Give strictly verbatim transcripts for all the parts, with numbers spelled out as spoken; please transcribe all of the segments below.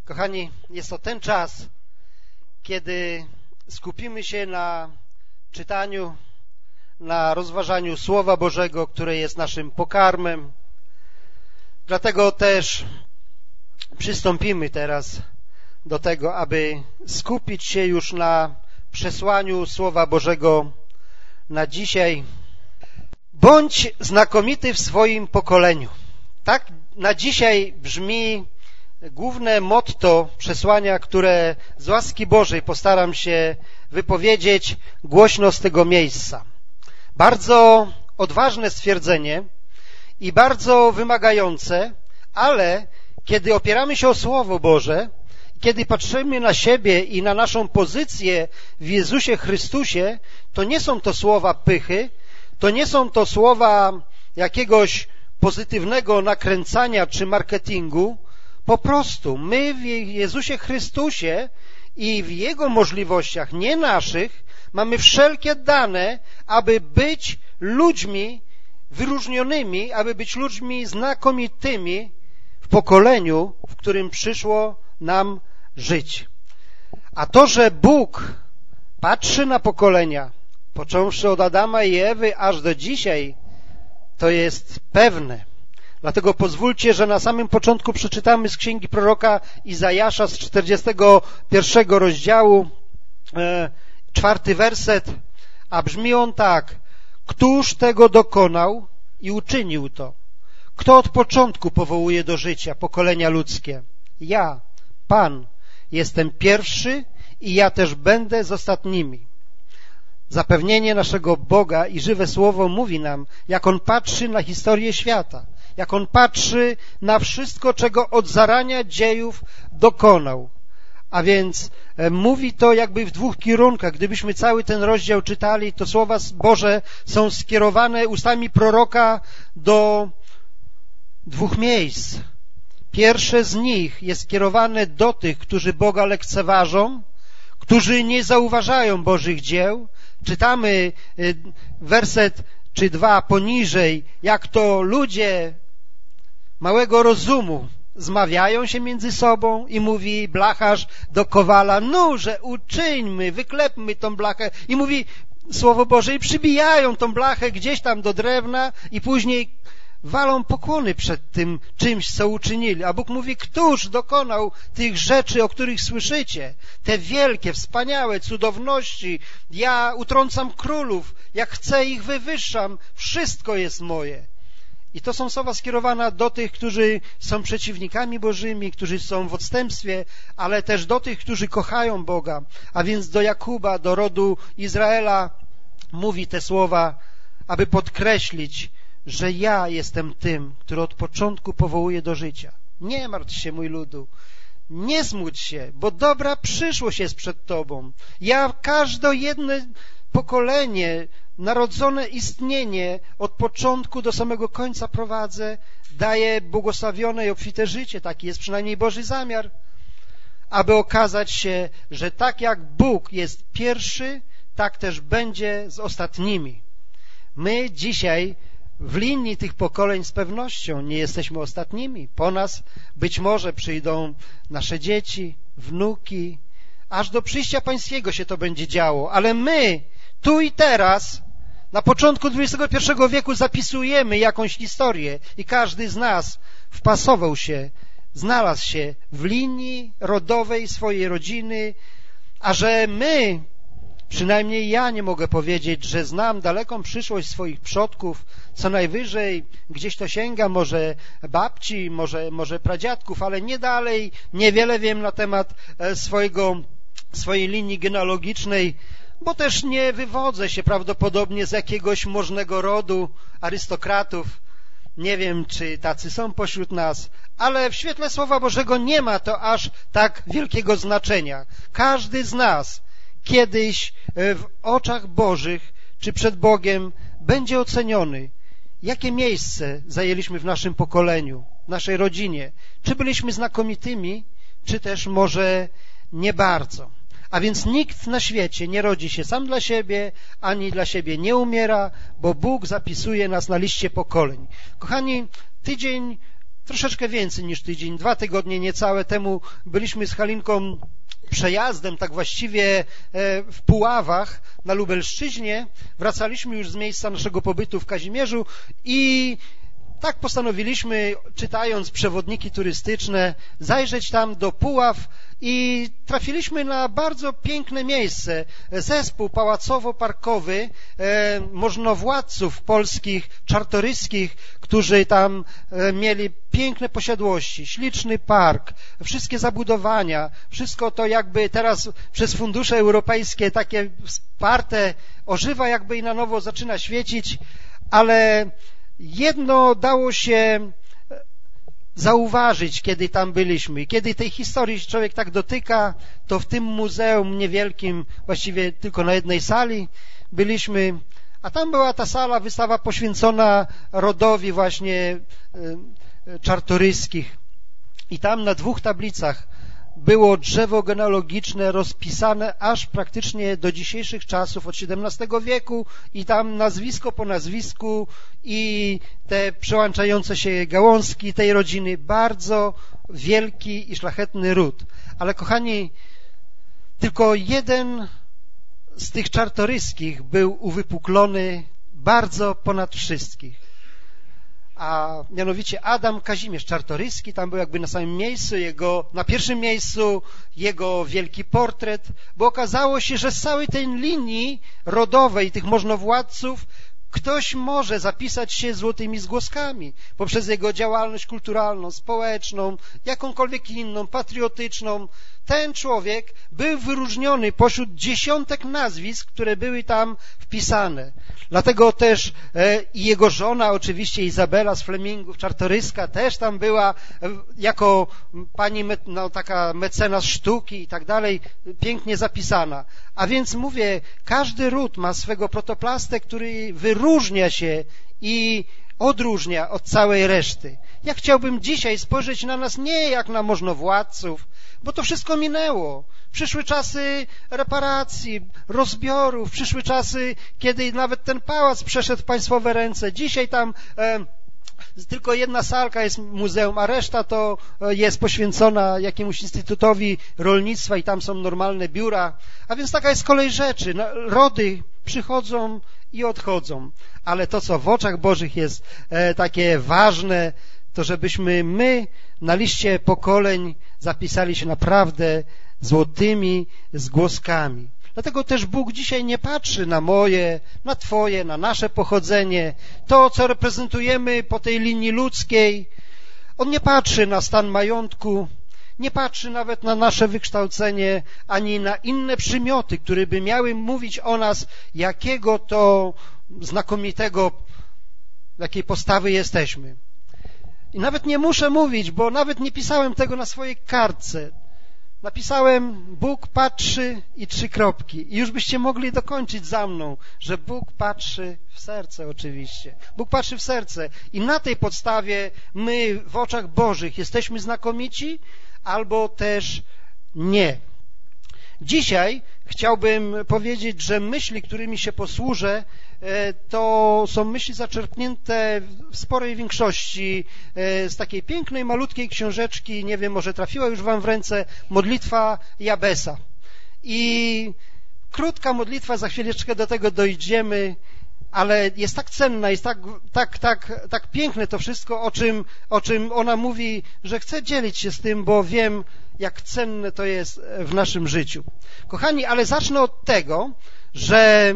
Kochani, jest to ten czas, kiedy skupimy się na czytaniu, na rozważaniu Słowa Bożego, które jest naszym pokarmem. Dlatego też przystąpimy teraz do tego, aby skupić się już na przesłaniu Słowa Bożego na dzisiaj. Bądź znakomity w swoim pokoleniu. Tak na dzisiaj brzmi główne motto przesłania, które z łaski Bożej postaram się wypowiedzieć głośno z tego miejsca. Bardzo odważne stwierdzenie i bardzo wymagające, ale kiedy opieramy się o Słowo Boże, kiedy patrzymy na siebie i na naszą pozycję w Jezusie Chrystusie, to nie są to słowa pychy, to nie są to słowa jakiegoś pozytywnego nakręcania czy marketingu. Po prostu my w Jezusie Chrystusie i w Jego możliwościach, nie naszych, mamy wszelkie dane, aby być ludźmi wyróżnionymi, aby być ludźmi znakomitymi w pokoleniu, w którym przyszło nam żyć. A to, że Bóg patrzy na pokolenia, począwszy od Adama i Ewy aż do dzisiaj, to jest pewne. Dlatego pozwólcie, że na samym początku przeczytamy z księgi proroka Izajasza z czterdziestego pierwszego rozdziału, e, czwarty werset, a brzmi on tak: Któż tego dokonał i uczynił to? Kto od początku powołuje do życia pokolenia ludzkie? Ja, Pan, jestem pierwszy i ja też będę z ostatnimi. Zapewnienie naszego Boga i żywe Słowo mówi nam, jak On patrzy na historię świata, jak On patrzy na wszystko, czego od zarania dziejów dokonał. A więc e, mówi to jakby w dwóch kierunkach. Gdybyśmy cały ten rozdział czytali, to słowa Boże są skierowane ustami proroka do dwóch miejsc. Pierwsze z nich jest skierowane do tych, którzy Boga lekceważą, którzy nie zauważają Bożych dzieł. Czytamy werset czy dwa poniżej, jak to ludzie małego rozumu zmawiają się między sobą i mówi blacharz do kowala: nurze, uczyńmy, wyklepmy tą blachę. I mówi Słowo Boże i przybijają tą blachę gdzieś tam do drewna i później walą pokłony przed tym czymś, co uczynili. A Bóg mówi: któż dokonał tych rzeczy, o których słyszycie? Te wielkie, wspaniałe cudowności. Ja utrącam królów, jak chcę ich wywyższam. Wszystko jest moje. I to są słowa skierowane do tych, którzy są przeciwnikami Bożymi, którzy są w odstępstwie, ale też do tych, którzy kochają Boga. A więc do Jakuba, do rodu Izraela mówi te słowa, aby podkreślić, że ja jestem tym, który od początku powołuje do życia. Nie martw się, mój ludu, nie smuć się, bo dobra przyszłość jest przed tobą. Ja każde jedno pokolenie, narodzone istnienie od początku do samego końca prowadzę, daję błogosławione i obfite życie. Taki jest przynajmniej Boży zamiar, aby okazać się, że tak jak Bóg jest pierwszy, tak też będzie z ostatnimi. My dzisiaj w linii tych pokoleń z pewnością nie jesteśmy ostatnimi. Po nas być może przyjdą nasze dzieci, wnuki, aż do przyjścia Pańskiego się to będzie działo. Ale my, tu i teraz, na początku dwudziestego pierwszego wieku zapisujemy jakąś historię i każdy z nas wpasował się, znalazł się w linii rodowej swojej rodziny, a że my, przynajmniej ja nie mogę powiedzieć, że znam daleką przyszłość swoich przodków, co najwyżej gdzieś to sięga może babci, może, może pradziadków, ale nie dalej, niewiele wiem na temat swojego, swojej linii genealogicznej, bo też nie wywodzę się prawdopodobnie z jakiegoś możnego rodu arystokratów. Nie wiem, czy tacy są pośród nas, ale w świetle Słowa Bożego nie ma to aż tak wielkiego znaczenia. Każdy z nas kiedyś w oczach Bożych czy przed Bogiem będzie oceniony, jakie miejsce zajęliśmy w naszym pokoleniu, w naszej rodzinie. Czy byliśmy znakomitymi, czy też może nie bardzo. A więc nikt na świecie nie rodzi się sam dla siebie, ani dla siebie nie umiera, bo Bóg zapisuje nas na liście pokoleń. Kochani, tydzień troszeczkę więcej niż tydzień, dwa tygodnie niecałe temu byliśmy z Halinką przejazdem, tak właściwie w Puławach na Lubelszczyźnie. Wracaliśmy już z miejsca naszego pobytu w Kazimierzu i tak postanowiliśmy, czytając przewodniki turystyczne, zajrzeć tam do Puław i trafiliśmy na bardzo piękne miejsce. Zespół pałacowo-parkowy e, możnowładców polskich, czartoryskich, którzy tam e, mieli piękne posiadłości, śliczny park, wszystkie zabudowania, wszystko to jakby teraz przez fundusze europejskie takie wsparte ożywa jakby i na nowo zaczyna świecić, ale jedno dało się zauważyć, kiedy tam byliśmy. Kiedy tej historii człowiek tak dotyka, to w tym muzeum niewielkim, właściwie tylko na jednej sali byliśmy, a tam była ta sala, wystawa poświęcona rodowi właśnie czartoryskich. I tam na dwóch tablicach było drzewo genealogiczne rozpisane aż praktycznie do dzisiejszych czasów, od siedemnastego wieku i tam nazwisko po nazwisku i te przełączające się gałązki tej rodziny. Bardzo wielki i szlachetny ród. Ale kochani, tylko jeden z tych czartoryskich był uwypuklony bardzo ponad wszystkich. A mianowicie Adam Kazimierz Czartoryski, tam był jakby na samym miejscu, jego, na pierwszym miejscu jego wielki portret, bo okazało się, że z całej tej linii rodowej tych możnowładców ktoś może zapisać się złotymi zgłoskami poprzez jego działalność kulturalną, społeczną, jakąkolwiek inną, patriotyczną. Ten człowiek był wyróżniony pośród dziesiątek nazwisk, które były tam wpisane. Dlatego też e, i jego żona, oczywiście Izabela z Flemingów, Czartoryska, też tam była e, jako pani, no, taka mecenas sztuki i tak dalej, pięknie zapisana. A więc mówię, każdy ród ma swego protoplastę, który wyróżnia się i odróżnia od całej reszty. Ja chciałbym dzisiaj spojrzeć na nas nie jak na możnowładców, bo to wszystko minęło. Przyszły czasy reparacji, rozbiorów, przyszły czasy, kiedy nawet ten pałac przeszedł w państwowe ręce. Dzisiaj tam e, tylko jedna salka jest muzeum, a reszta to jest poświęcona jakiemuś instytutowi rolnictwa i tam są normalne biura. A więc taka jest kolej rzeczy. No, rody przychodzą i odchodzą. Ale to, co w oczach Bożych jest e, takie ważne, to żebyśmy my na liście pokoleń zapisali się naprawdę złotymi zgłoskami. Dlatego też Bóg dzisiaj nie patrzy na moje, na Twoje, na nasze pochodzenie, to, co reprezentujemy po tej linii ludzkiej. On nie patrzy na stan majątku, nie patrzy nawet na nasze wykształcenie, ani na inne przymioty, które by miały mówić o nas, jakiego to znakomitego, jakiej postawy jesteśmy. I nawet nie muszę mówić, bo nawet nie pisałem tego na swojej kartce. Napisałem, Bóg patrzy i trzy kropki. I już byście mogli dokończyć za mną, że Bóg patrzy w serce oczywiście. Bóg patrzy w serce i na tej podstawie my w oczach Bożych jesteśmy znakomici albo też nie. Dzisiaj chciałbym powiedzieć, że myśli, którymi się posłużę, to są myśli zaczerpnięte w sporej większości z takiej pięknej, malutkiej książeczki, nie wiem, może trafiła już wam w ręce, Modlitwa Jabesa. I krótka modlitwa, za chwileczkę do tego dojdziemy, ale jest tak cenna, jest tak, tak, tak, tak piękne to wszystko, o czym, o czym ona mówi, że chcę dzielić się z tym, bo wiem, jak cenne to jest w naszym życiu. Kochani, ale zacznę od tego, że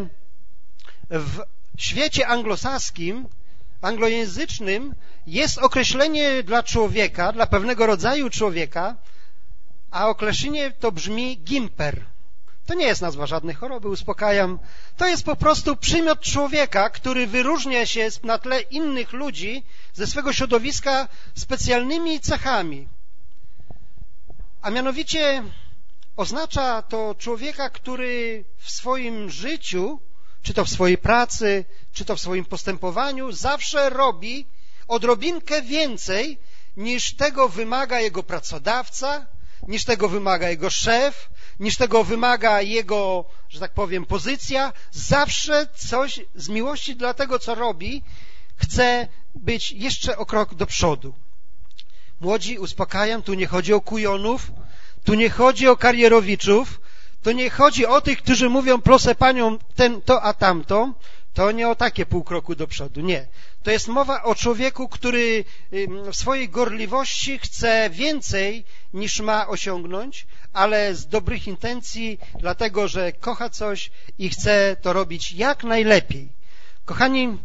w świecie anglosaskim, anglojęzycznym jest określenie dla człowieka, dla pewnego rodzaju człowieka, a określenie to brzmi gimper. To nie jest nazwa żadnej choroby, uspokajam. To jest po prostu przymiot człowieka, który wyróżnia się na tle innych ludzi ze swego środowiska specjalnymi cechami. A mianowicie oznacza to człowieka, który w swoim życiu, czy to w swojej pracy, czy to w swoim postępowaniu, zawsze robi odrobinkę więcej, niż tego wymaga jego pracodawca, niż tego wymaga jego szef, niż tego wymaga jego, że tak powiem, pozycja. Zawsze coś z miłości dla tego, co robi, chce być jeszcze o krok do przodu. Młodzi, uspokajam, tu nie chodzi o kujonów, tu nie chodzi o karierowiczów, to nie chodzi o tych, którzy mówią proszę panią ten, to, a tamto. To nie o takie pół kroku do przodu, nie. To jest mowa o człowieku, który w swojej gorliwości chce więcej niż ma osiągnąć, ale z dobrych intencji, dlatego że kocha coś i chce to robić jak najlepiej. Kochani,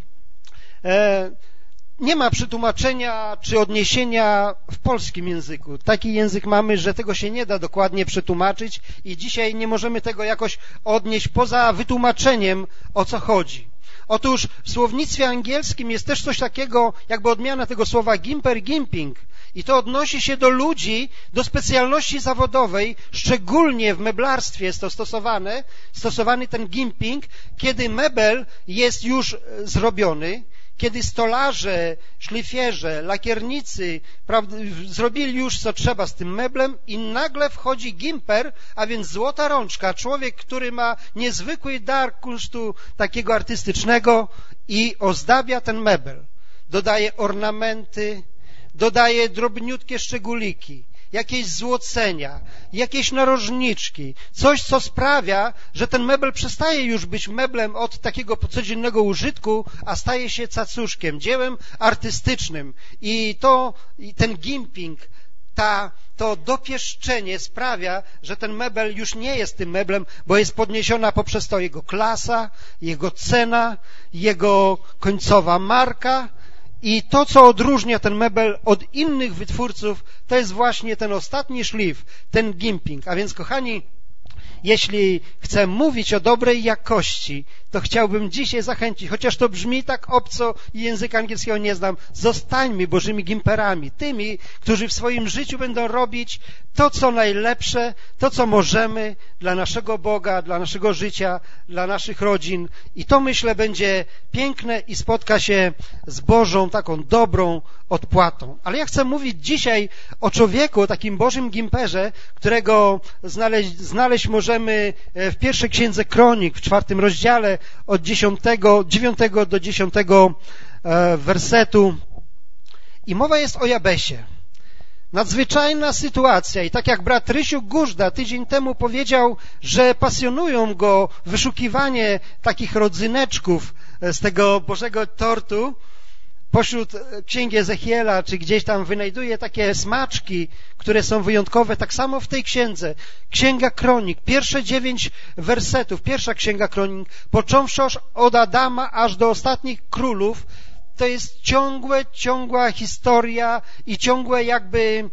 e, nie ma przetłumaczenia czy odniesienia w polskim języku. Taki język mamy, że tego się nie da dokładnie przetłumaczyć i dzisiaj nie możemy tego jakoś odnieść poza wytłumaczeniem, o co chodzi. Otóż w słownictwie angielskim jest też coś takiego, jakby odmiana tego słowa gimper, gimping. I to odnosi się do ludzi, do specjalności zawodowej, szczególnie w meblarstwie jest to stosowane, stosowany ten gimping, kiedy mebel jest już zrobiony, kiedy stolarze, szlifierze, lakiernicy prawda, zrobili już co trzeba z tym meblem i nagle wchodzi gimper, a więc złota rączka, człowiek, który ma niezwykły dar kunsztu takiego artystycznego i ozdabia ten mebel. Dodaje ornamenty, dodaje drobniutkie szczególiki, jakieś złocenia, jakieś narożniczki, coś, co sprawia, że ten mebel przestaje już być meblem od takiego codziennego użytku, a staje się cacuszkiem, dziełem artystycznym. I to, i ten gimping, ta, to dopieszczenie sprawia, że ten mebel już nie jest tym meblem, bo jest podniesiona poprzez to jego klasa, jego cena, jego końcowa marka. I to, co odróżnia ten mebel od innych wytwórców, to jest właśnie ten ostatni szlif, ten gimping. A więc, kochani, jeśli chcę mówić o dobrej jakości, to chciałbym dzisiaj zachęcić, chociaż to brzmi tak obco i języka angielskiego nie znam, zostańmy Bożymi gimperami, tymi, którzy w swoim życiu będą robić to, co najlepsze, to, co możemy dla naszego Boga, dla naszego życia, dla naszych rodzin. I to, myślę, będzie piękne i spotka się z Bożą, taką dobrą odpłatą. Ale ja chcę mówić dzisiaj o człowieku, o takim Bożym gimperze, którego znaleźć, znaleźć możemy w pierwszej księdze Kronik, w czwartym rozdziale, od dziesiątego, dziewiątego do dziesiątego wersetu. I mowa jest o Jabesie. Nadzwyczajna sytuacja i tak jak brat Rysiu Górzda tydzień temu powiedział, że pasjonują go wyszukiwanie takich rodzyneczków z tego Bożego tortu, pośród księgi Ezechiela, czy gdzieś tam wynajduje takie smaczki, które są wyjątkowe, tak samo w tej księdze. Księga Kronik, pierwsze dziewięć wersetów, pierwsza księga Kronik, począwszy od Adama aż do ostatnich królów, to jest ciągłe, ciągła historia i ciągłe jakby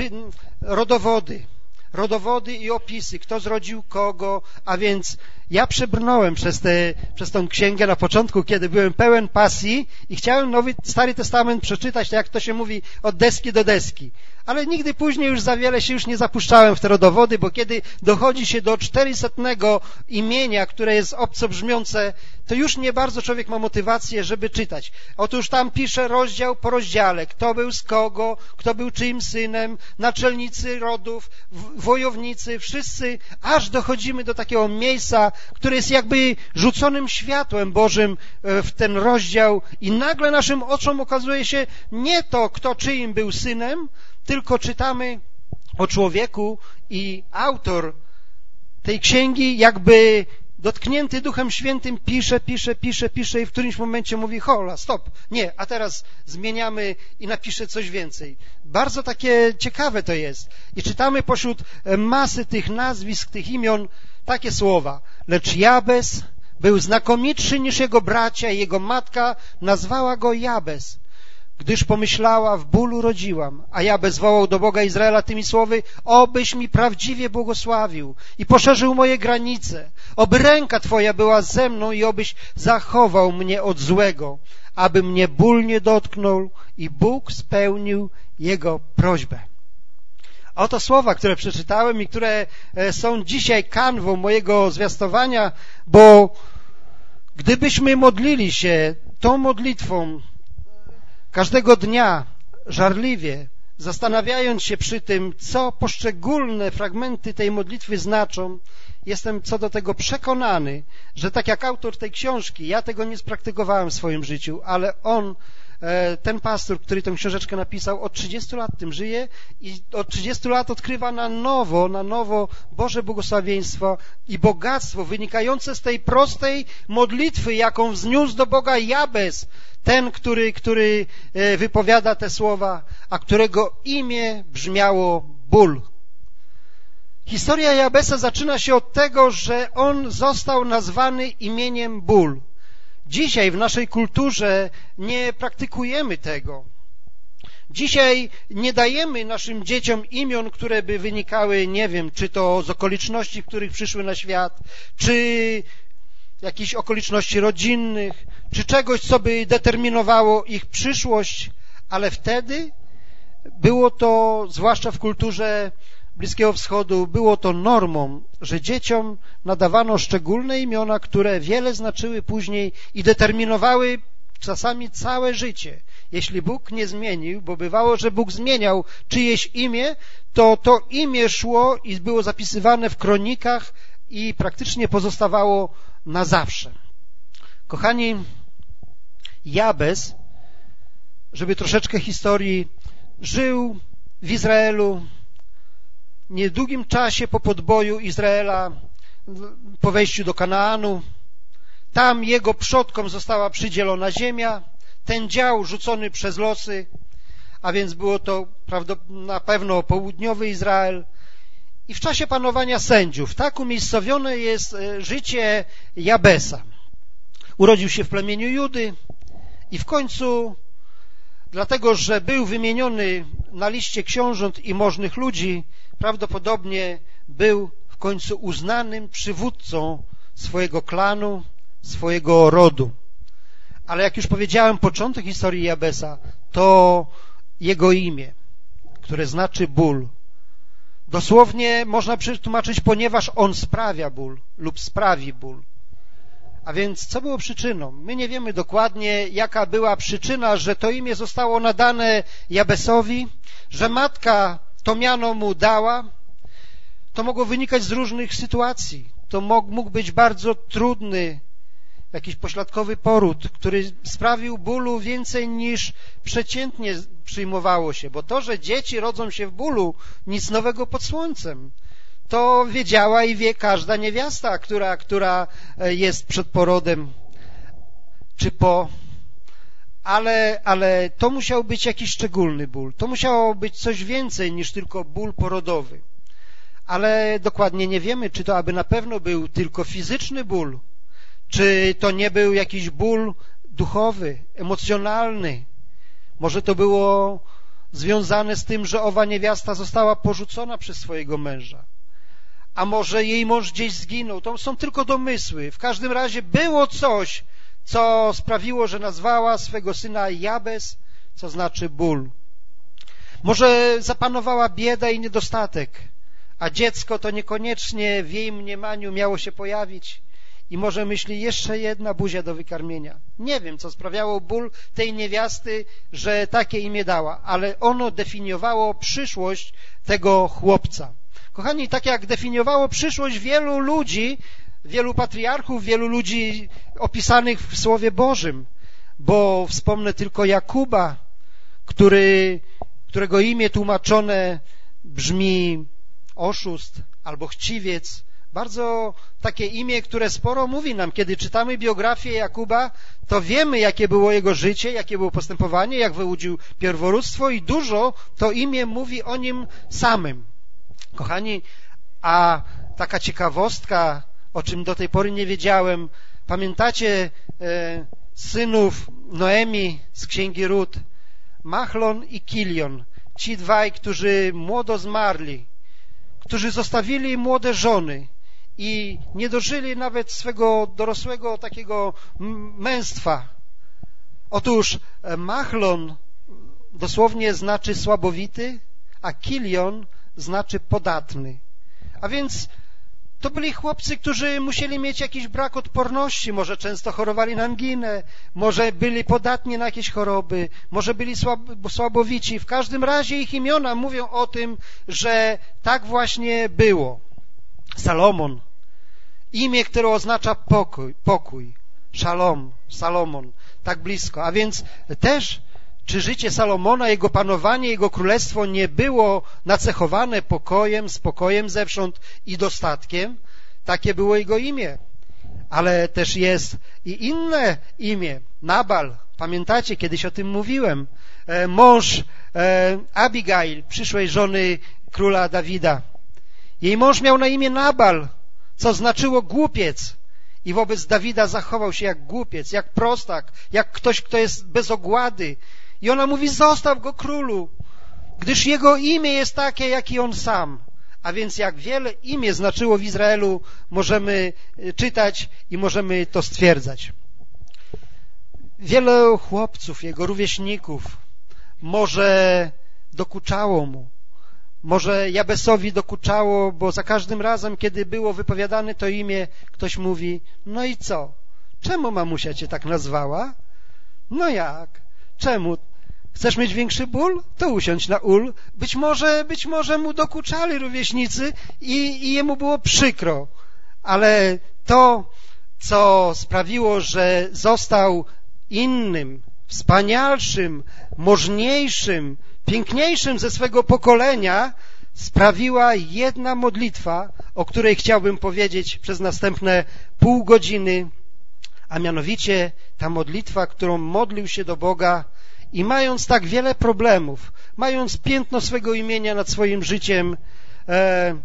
rodowody. Rodowody i opisy, kto zrodził kogo, a więc ja przebrnąłem przez, te, przez tą księgę na początku, kiedy byłem pełen pasji i chciałem Nowy, Stary Testament przeczytać, jak to się mówi, od deski do deski. Ale nigdy później już za wiele się już nie zapuszczałem w te rodowody, bo kiedy dochodzi się do czterysetnego imienia, które jest obco brzmiące, to już nie bardzo człowiek ma motywację, żeby czytać. Otóż tam pisze rozdział po rozdziale, kto był z kogo, kto był czyim synem, naczelnicy rodów, wojownicy, wszyscy, aż dochodzimy do takiego miejsca, które jest jakby rzuconym światłem Bożym w ten rozdział i nagle naszym oczom okazuje się nie to, kto czyim był synem, tylko czytamy o człowieku i autor tej księgi jakby dotknięty Duchem Świętym pisze, pisze, pisze, pisze i w którymś momencie mówi hola, stop, nie, a teraz zmieniamy i napisze coś więcej. Bardzo takie ciekawe to jest. I czytamy pośród masy tych nazwisk, tych imion takie słowa. Lecz Jabez był znakomitszy niż jego bracia i jego matka nazwała go Jabez, gdyż pomyślała, w bólu rodziłam. A Jabez wołał do Boga Izraela tymi słowy, obyś mi prawdziwie błogosławił i poszerzył moje granice, oby ręka Twoja była ze mną i obyś zachował mnie od złego, aby mnie ból nie dotknął i Bóg spełnił jego prośbę. Oto słowa, które przeczytałem i które są dzisiaj kanwą mojego zwiastowania, bo gdybyśmy modlili się tą modlitwą każdego dnia żarliwie, zastanawiając się przy tym, co poszczególne fragmenty tej modlitwy znaczą, jestem co do tego przekonany, że tak jak autor tej książki, ja tego nie spraktykowałem w swoim życiu, ale on ten pastor, który tę książeczkę napisał, od trzydziestu lat tym żyje i od trzydziestu lat odkrywa na nowo, na nowo Boże błogosławieństwo i bogactwo wynikające z tej prostej modlitwy, jaką wzniósł do Boga Jabez, ten, który, który wypowiada te słowa, a którego imię brzmiało ból. Historia Jabesa zaczyna się od tego, że on został nazwany imieniem ból. Dzisiaj w naszej kulturze nie praktykujemy tego. Dzisiaj nie dajemy naszym dzieciom imion, które by wynikały, nie wiem, czy to z okoliczności, w których przyszły na świat, czy jakichś okoliczności rodzinnych, czy czegoś, co by determinowało ich przyszłość, ale wtedy było to, zwłaszcza w kulturze Bliskiego Wschodu, było to normą, że dzieciom nadawano szczególne imiona, które wiele znaczyły później i determinowały czasami całe życie. Jeśli Bóg nie zmienił, bo bywało, że Bóg zmieniał czyjeś imię, to to imię szło i było zapisywane w kronikach i praktycznie pozostawało na zawsze. Kochani, Jabez, żeby troszeczkę historii, żył w Izraelu w niedługim czasie po podboju Izraela, po wejściu do Kanaanu. Tam jego przodkom została przydzielona ziemia, ten dział rzucony przez losy, a więc było to na pewno południowy Izrael. I w czasie panowania sędziów tak umiejscowione jest życie Jabesa. Urodził się w plemieniu Judy i w końcu, dlatego że był wymieniony na liście książąt i możnych ludzi, prawdopodobnie był w końcu uznanym przywódcą swojego klanu, swojego rodu. Ale jak już powiedziałem, początek historii Jabesa to jego imię, które znaczy ból. Dosłownie można przetłumaczyć, ponieważ on sprawia ból lub sprawi ból. A więc co było przyczyną? My nie wiemy dokładnie, jaka była przyczyna, że to imię zostało nadane Jabesowi, że matka to miano mu dała. To mogło wynikać z różnych sytuacji. To mógł być bardzo trudny, jakiś pośladkowy poród, który sprawił bólu więcej niż przeciętnie przyjmowało się, bo to, że dzieci rodzą się w bólu, nic nowego pod słońcem. To wiedziała i wie każda niewiasta, która, która jest przed porodem czy po, ale, ale to musiał być jakiś szczególny ból. To musiało być coś więcej niż tylko ból porodowy. Ale dokładnie nie wiemy, czy to aby na pewno był tylko fizyczny ból, czy to nie był jakiś ból duchowy, emocjonalny. Może to było związane z tym, że owa niewiasta została porzucona przez swojego męża. A może jej mąż gdzieś zginął. To są tylko domysły. W każdym razie było coś, co sprawiło, że nazwała swego syna Jabez, co znaczy ból. Może zapanowała bieda i niedostatek, a dziecko to niekoniecznie w jej mniemaniu miało się pojawić. I może myśli, jeszcze jedna buzia do wykarmienia. Nie wiem, co sprawiało ból tej niewiasty, że takie imię dała, ale ono definiowało przyszłość tego chłopca. Kochani, tak jak definiowało przyszłość wielu ludzi, wielu patriarchów, wielu ludzi opisanych w Słowie Bożym, bo wspomnę tylko Jakuba, który, którego imię tłumaczone brzmi oszust albo chciwiec. Bardzo takie imię, które sporo mówi nam. Kiedy czytamy biografię Jakuba, to wiemy, jakie było jego życie, jakie było postępowanie, jak wyłudził pierworództwo i dużo to imię mówi o nim samym. Kochani, a taka ciekawostka, o czym do tej pory nie wiedziałem, pamiętacie e, synów Noemi z Księgi Rut, Machlon i Kilion, ci dwaj, którzy młodo zmarli, którzy zostawili młode żony i nie dożyli nawet swego dorosłego takiego męstwa. Otóż Machlon dosłownie znaczy słabowity, a Kilion znaczy podatny. A więc to byli chłopcy, którzy musieli mieć jakiś brak odporności, może często chorowali na anginę, może byli podatni na jakieś choroby, może byli słabowici. W każdym razie ich imiona mówią o tym, że tak właśnie było. Salomon, imię, które oznacza pokój, pokój. Szalom, Salomon, tak blisko. A więc też czy życie Salomona, jego panowanie, jego królestwo nie było nacechowane pokojem, spokojem zewsząd i dostatkiem? Takie było jego imię. Ale też jest i inne imię, Nabal. Pamiętacie, kiedyś o tym mówiłem. E, mąż e, Abigail, przyszłej żony króla Dawida. Jej mąż miał na imię Nabal, co znaczyło głupiec. I wobec Dawida zachował się jak głupiec, jak prostak, jak ktoś, kto jest bez ogłady. I ona mówi, zostaw go, królu, gdyż jego imię jest takie, jak i on sam. A więc jak wiele imię znaczyło w Izraelu, możemy czytać i możemy to stwierdzać. Wielu chłopców, jego rówieśników, może dokuczało mu. Może Jabesowi dokuczało, bo za każdym razem, kiedy było wypowiadane to imię, ktoś mówi, no i co? Czemu mamusia cię tak nazwała? No jak? Czemu? Chcesz mieć większy ból? To usiądź na ul. Być może, być może mu dokuczali rówieśnicy i, i jemu było przykro. Ale to, co sprawiło, że został innym, wspanialszym, możniejszym, piękniejszym ze swego pokolenia, sprawiła jedna modlitwa, o której chciałbym powiedzieć przez następne pół godziny, a mianowicie ta modlitwa, którą modlił się do Boga i mając tak wiele problemów, mając piętno swego imienia nad swoim życiem, e,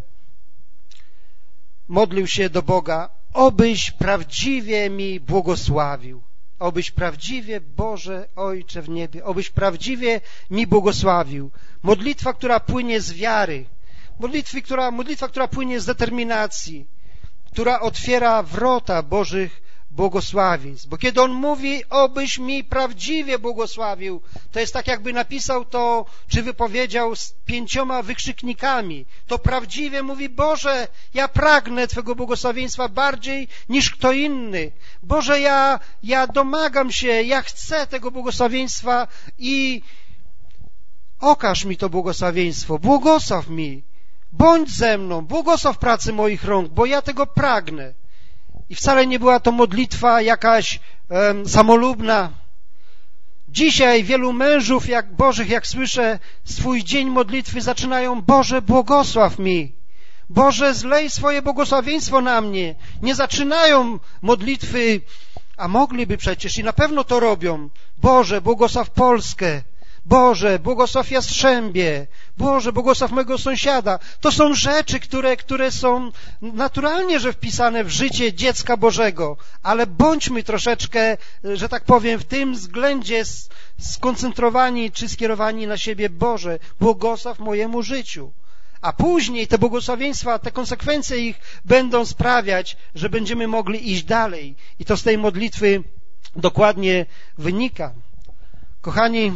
modlił się do Boga, obyś prawdziwie mi błogosławił. Obyś prawdziwie, Boże Ojcze w niebie, obyś prawdziwie mi błogosławił. Modlitwa, która płynie z wiary, modlitwa, która, modlitwa, która płynie z determinacji, która otwiera wrota Bożych błogosławieństw. Bo kiedy on mówi, obyś mi prawdziwie błogosławił, to jest tak, jakby napisał to, czy wypowiedział z pięcioma wykrzyknikami. To prawdziwie mówi, Boże, ja pragnę Twego błogosławieństwa bardziej niż kto inny. Boże, ja, ja domagam się, ja chcę tego błogosławieństwa i okaż mi to błogosławieństwo, błogosław mi, bądź ze mną, błogosław pracy moich rąk, bo ja tego pragnę. I wcale nie była to modlitwa jakaś um, samolubna. Dzisiaj wielu mężów jak Bożych, jak słyszę, swój dzień modlitwy zaczynają, Boże, błogosław mi. Boże, zlej swoje błogosławieństwo na mnie. Nie zaczynają modlitwy, a mogliby przecież i na pewno to robią. Boże, błogosław Polskę. Boże, błogosław Jastrzębie. Boże, błogosław mego sąsiada. To są rzeczy, które, które są naturalnie, że wpisane w życie dziecka Bożego, ale bądźmy troszeczkę, że tak powiem, w tym względzie skoncentrowani czy skierowani na siebie. Boże, błogosław mojemu życiu. A później te błogosławieństwa, te konsekwencje ich będą sprawiać, że będziemy mogli iść dalej. I to z tej modlitwy dokładnie wynika. Kochani,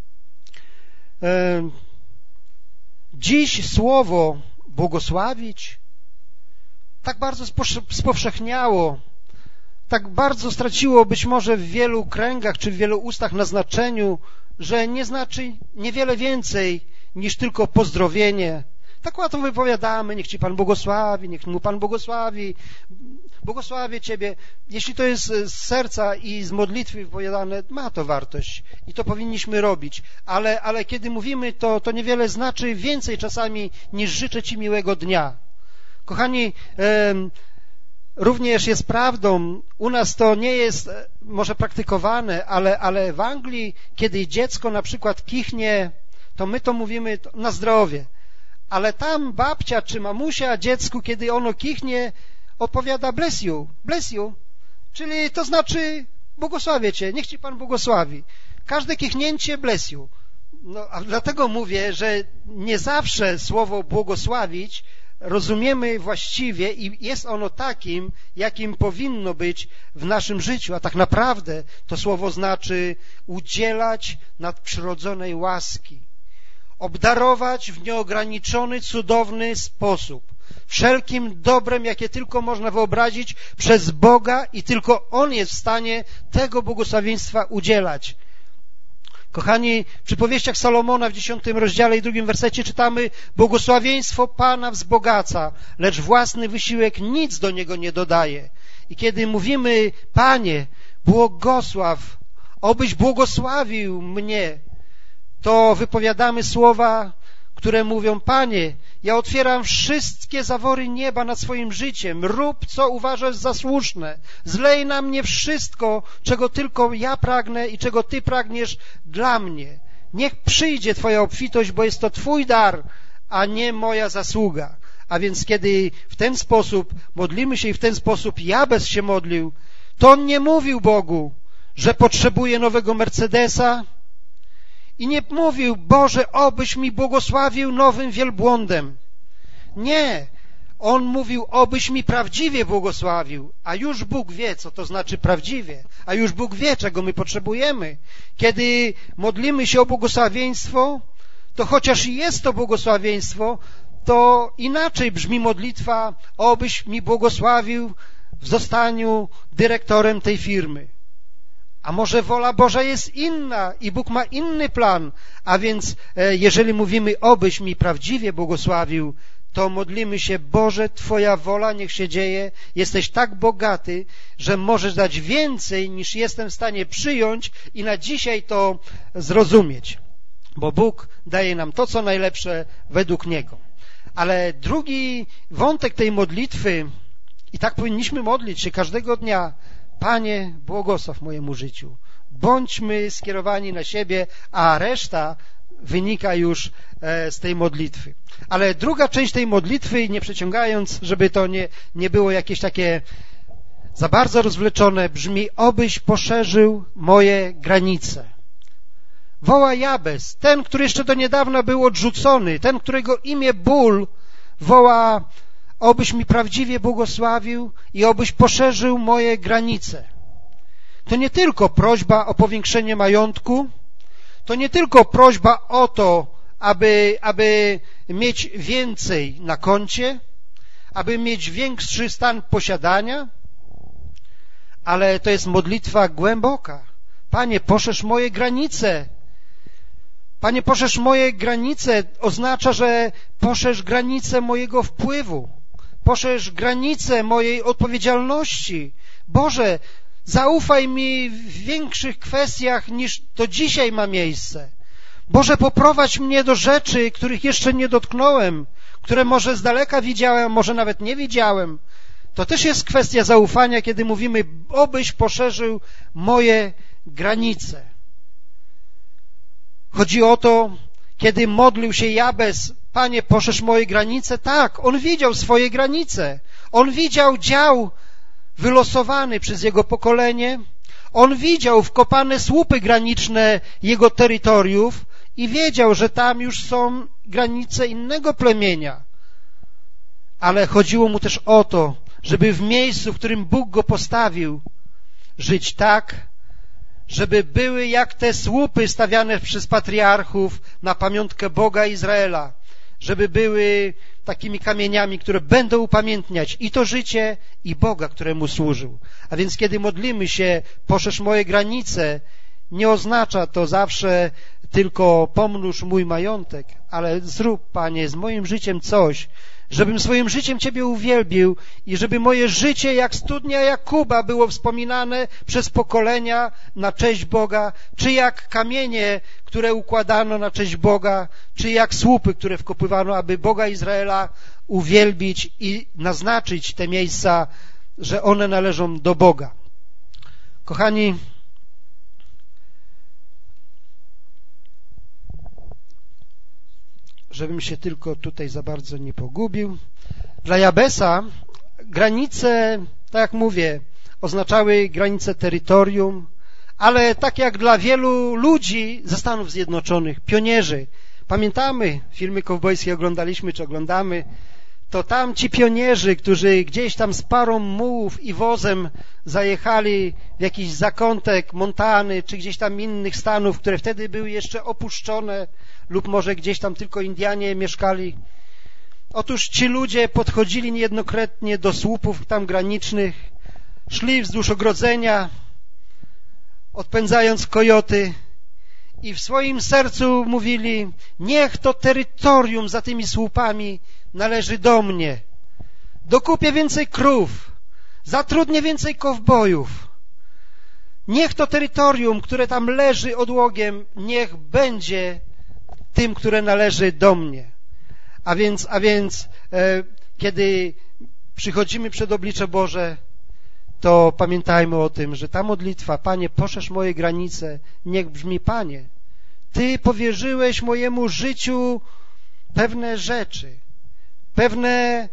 e, dziś słowo błogosławić tak bardzo spowszechniało, tak bardzo straciło być może w wielu kręgach czy w wielu ustach na znaczeniu, że nie znaczy niewiele więcej niż tylko pozdrowienie. Tak łatwo wypowiadamy, niech Ci Pan błogosławi, niech Mu Pan błogosławi, błogosławię Ciebie. Jeśli to jest z serca i z modlitwy wypowiadane, ma to wartość i to powinniśmy robić. Ale, ale kiedy mówimy, to, to niewiele znaczy więcej czasami niż życzę Ci miłego dnia. Kochani, e, również jest prawdą, u nas to nie jest może praktykowane, ale, ale w Anglii, kiedy dziecko na przykład kichnie, to my to mówimy na zdrowie. Ale tam babcia czy mamusia dziecku, kiedy ono kichnie, odpowiada bless you, bless you, czyli to znaczy błogosławię Cię, niech Ci Pan błogosławi. Każde kichnięcie bless you. No, a dlatego mówię, że nie zawsze słowo błogosławić rozumiemy właściwie i jest ono takim, jakim powinno być w naszym życiu, a tak naprawdę to słowo znaczy udzielać nadprzyrodzonej łaski, obdarować w nieograniczony, cudowny sposób, wszelkim dobrem, jakie tylko można wyobrazić przez Boga i tylko On jest w stanie tego błogosławieństwa udzielać. Kochani, w przypowieściach Salomona w dziesiątym rozdziale i drugim wersecie czytamy: błogosławieństwo Pana wzbogaca, lecz własny wysiłek nic do niego nie dodaje. I kiedy mówimy: Panie, błogosław, obyś błogosławił mnie, to wypowiadamy słowa, które mówią: Panie, ja otwieram wszystkie zawory nieba nad swoim życiem, rób co uważasz za słuszne, zlej na mnie wszystko, czego tylko ja pragnę i czego Ty pragniesz dla mnie. Niech przyjdzie Twoja obfitość, bo jest to Twój dar, a nie moja zasługa. A więc kiedy w ten sposób modlimy się i w ten sposób Jabez się modlił, to on nie mówił Bogu, że potrzebuje nowego Mercedesa, i nie mówił: Boże, obyś mi błogosławił nowym wielbłądem. Nie. On mówił: obyś mi prawdziwie błogosławił. A już Bóg wie, co to znaczy prawdziwie. A już Bóg wie, czego my potrzebujemy. Kiedy modlimy się o błogosławieństwo, to chociaż jest to błogosławieństwo, to inaczej brzmi modlitwa: obyś mi błogosławił w zostaniu dyrektorem tej firmy. A może wola Boża jest inna i Bóg ma inny plan, a więc jeżeli mówimy: obyś mi prawdziwie błogosławił, to modlimy się: Boże, Twoja wola niech się dzieje, jesteś tak bogaty, że możesz dać więcej, niż jestem w stanie przyjąć i na dzisiaj to zrozumieć, bo Bóg daje nam to, co najlepsze według Niego. Ale drugi wątek tej modlitwy, i tak powinniśmy modlić się każdego dnia: Panie, błogosław mojemu życiu. Bądźmy skierowani na siebie, a reszta wynika już z tej modlitwy. Ale druga część tej modlitwy, nie przeciągając, żeby to nie, nie było jakieś takie za bardzo rozwleczone, brzmi: obyś poszerzył moje granice. Woła Jabez, ten, który jeszcze do niedawna był odrzucony, ten, którego imię ból, woła: obyś mi prawdziwie błogosławił i obyś poszerzył moje granice. To nie tylko prośba o powiększenie majątku, to nie tylko prośba o to, aby, aby mieć więcej na koncie, aby mieć większy stan posiadania, ale to jest modlitwa głęboka. Panie, poszerz moje granice. Panie, poszerz moje granice oznacza, że poszerz granice mojego wpływu. Poszerz granice mojej odpowiedzialności. Boże, zaufaj mi w większych kwestiach, niż to dzisiaj ma miejsce. Boże, poprowadź mnie do rzeczy, których jeszcze nie dotknąłem, które może z daleka widziałem, może nawet nie widziałem. To też jest kwestia zaufania, kiedy mówimy: obyś poszerzył moje granice. Chodzi o to, kiedy modlił się Jabez: Panie, poszerz moje granice. Tak, on widział swoje granice. On widział dział wylosowany przez jego pokolenie. On widział wkopane słupy graniczne jego terytoriów i wiedział, że tam już są granice innego plemienia. Ale chodziło mu też o to, żeby w miejscu, w którym Bóg go postawił, żyć tak, żeby były jak te słupy stawiane przez patriarchów na pamiątkę Boga Izraela, żeby były takimi kamieniami, które będą upamiętniać i to życie, i Boga, któremu służył. A więc kiedy modlimy się: poszerz moje granice, nie oznacza to zawsze tylko pomnóż mój majątek, ale zrób, Panie, z moim życiem coś, żebym swoim życiem Ciebie uwielbił i żeby moje życie jak studnia Jakuba było wspominane przez pokolenia na cześć Boga, czy jak kamienie, które układano na cześć Boga, czy jak słupy, które wkopywano, aby Boga Izraela uwielbić i naznaczyć te miejsca, że one należą do Boga. Kochani, żebym się tylko tutaj za bardzo nie pogubił. Dla Jabesa granice, tak jak mówię, oznaczały granice terytorium, ale tak jak dla wielu ludzi ze Stanów Zjednoczonych, pionierzy, pamiętamy, filmy kowbojskie oglądaliśmy czy oglądamy, to tam ci pionierzy, którzy gdzieś tam z parą mułów i wozem zajechali w jakiś zakątek Montany, czy gdzieś tam innych stanów, które wtedy były jeszcze opuszczone, lub może gdzieś tam tylko Indianie mieszkali. Otóż ci ludzie podchodzili niejednokrotnie do słupów tam granicznych, szli wzdłuż ogrodzenia, odpędzając kojoty, i w swoim sercu mówili: niech to terytorium za tymi słupami należy do mnie. Dokupię więcej krów, zatrudnię więcej kowbojów. Niech to terytorium, które tam leży odłogiem, niech będzie tym, które należy do mnie. A więc, a więc e, kiedy przychodzimy przed oblicze Boże, to pamiętajmy o tym, że ta modlitwa, Panie, poszerz moje granice, niech brzmi, Panie, Ty powierzyłeś mojemu życiu pewne rzeczy, pewne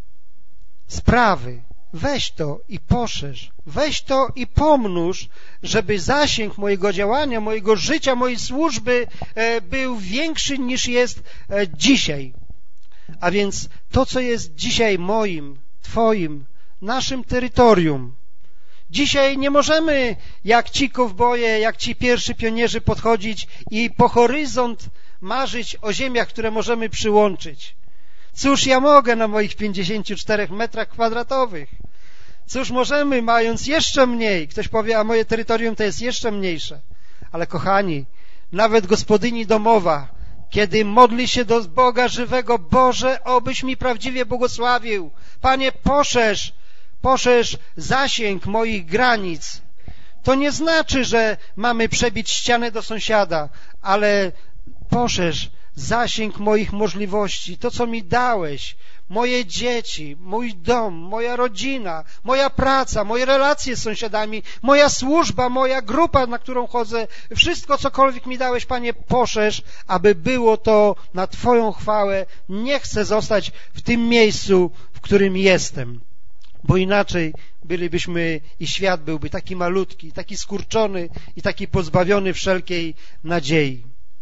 sprawy. Weź to i poszerz, weź to i pomnóż, żeby zasięg mojego działania, mojego życia, mojej służby był większy niż jest dzisiaj. A więc to, co jest dzisiaj moim, Twoim, naszym terytorium. Dzisiaj nie możemy, jak ci kowboje, jak ci pierwsi pionierzy podchodzić i po horyzont marzyć o ziemiach, które możemy przyłączyć. Cóż ja mogę na moich pięćdziesięciu czterech metrach kwadratowych? Cóż możemy, mając jeszcze mniej? Ktoś powie, a moje terytorium to jest jeszcze mniejsze. Ale kochani, nawet gospodyni domowa, kiedy modli się do Boga żywego, Boże, obyś mi prawdziwie błogosławił. Panie, poszerz, poszerz zasięg moich granic. To nie znaczy, że mamy przebić ścianę do sąsiada, ale poszerz zasięg moich możliwości, to, co mi dałeś, moje dzieci, mój dom, moja rodzina, moja praca, moje relacje z sąsiadami, moja służba, moja grupa, na którą chodzę, wszystko, cokolwiek mi dałeś, Panie, poszerz, aby było to na Twoją chwałę. Nie chcę zostać w tym miejscu, w którym jestem, bo inaczej bylibyśmy i świat byłby taki malutki, taki skurczony i taki pozbawiony wszelkiej nadziei.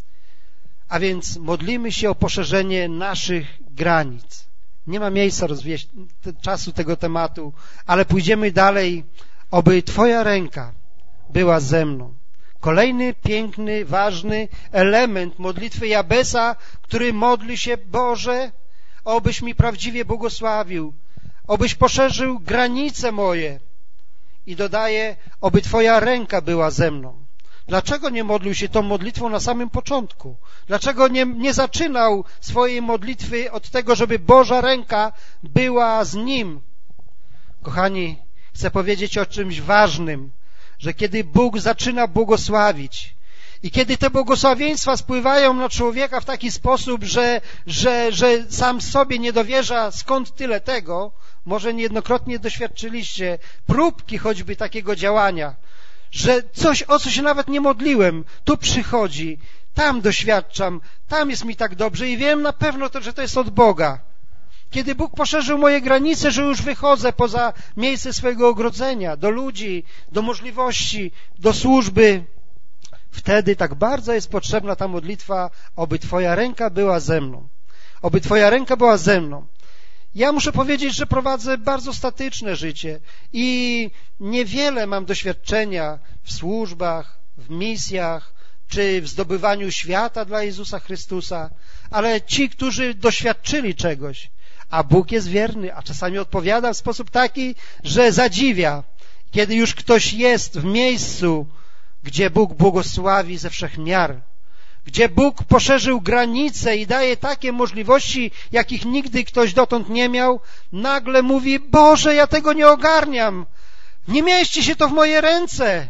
A więc modlimy się o poszerzenie naszych granic. Nie ma miejsca rozwieść czasu tego tematu, ale pójdziemy dalej, oby Twoja ręka była ze mną. Kolejny piękny, ważny element modlitwy Jabesa, który modli się, Boże, obyś mi prawdziwie błogosławił, obyś poszerzył granice moje. I dodaje, oby Twoja ręka była ze mną. Dlaczego nie modlił się tą modlitwą na samym początku? Dlaczego nie, nie zaczynał swojej modlitwy od tego, żeby Boża ręka była z nim? Kochani, chcę powiedzieć o czymś ważnym, że kiedy Bóg zaczyna błogosławić i kiedy te błogosławieństwa spływają na człowieka w taki sposób, że, że, że sam sobie nie dowierza, skąd tyle tego, może niejednokrotnie doświadczyliście próbki choćby takiego działania, że coś, o co się nawet nie modliłem, tu przychodzi, tam doświadczam, tam jest mi tak dobrze i wiem na pewno, to, że to jest od Boga. Kiedy Bóg poszerzył moje granice, że już wychodzę poza miejsce swojego ogrodzenia, do ludzi, do możliwości, do służby, wtedy tak bardzo jest potrzebna ta modlitwa, oby Twoja ręka była ze mną. Oby Twoja ręka była ze mną. Ja muszę powiedzieć, że prowadzę bardzo statyczne życie i niewiele mam doświadczenia w służbach, w misjach, czy w zdobywaniu świata dla Jezusa Chrystusa, ale ci, którzy doświadczyli czegoś, a Bóg jest wierny, a czasami odpowiada w sposób taki, że zadziwia, kiedy już ktoś jest w miejscu, gdzie Bóg błogosławi ze wszech miar, gdzie Bóg poszerzył granice i daje takie możliwości, jakich nigdy ktoś dotąd nie miał, nagle mówi, Boże, ja tego nie ogarniam, nie mieści się to w moje ręce.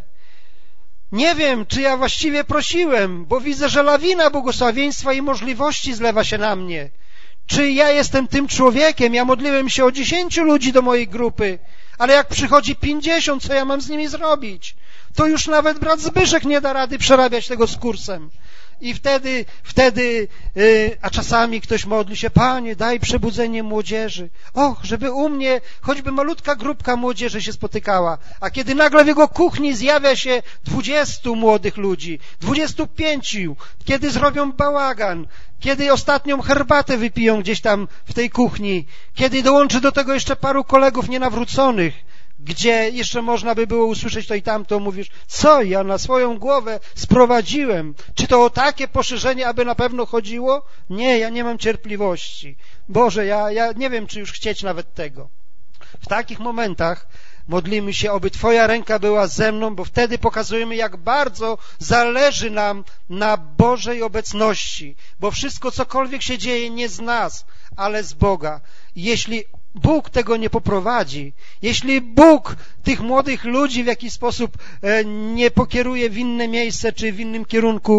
Nie wiem, czy ja właściwie prosiłem, bo widzę, że lawina błogosławieństwa i możliwości zlewa się na mnie. Czy ja jestem tym człowiekiem? Ja modliłem się o dziesięciu ludzi do mojej grupy, ale jak przychodzi pięćdziesiąt, co ja mam z nimi zrobić? To już nawet brat Zbyszek nie da rady przerabiać tego z kursem. I wtedy, wtedy, yy, a czasami ktoś modli się, Panie, daj przebudzenie młodzieży. Och, żeby u mnie choćby malutka grupka młodzieży się spotykała. A kiedy nagle w jego kuchni zjawia się dwudziestu młodych ludzi, dwudziestu pięciu, kiedy zrobią bałagan, kiedy ostatnią herbatę wypiją gdzieś tam w tej kuchni, kiedy dołączy do tego jeszcze paru kolegów nienawróconych, gdzie jeszcze można by było usłyszeć to i tamto, mówisz, co ja na swoją głowę sprowadziłem? Czy to o takie poszerzenie, aby na pewno chodziło? Nie, ja nie mam cierpliwości. Boże, ja, ja nie wiem, czy już chcieć nawet tego. W takich momentach modlimy się, oby Twoja ręka była ze mną, bo wtedy pokazujemy, jak bardzo zależy nam na Bożej obecności, bo wszystko, cokolwiek się dzieje, nie z nas, ale z Boga. Jeśli Bóg tego nie poprowadzi, jeśli Bóg tych młodych ludzi w jakiś sposób nie pokieruje w inne miejsce czy w innym kierunku,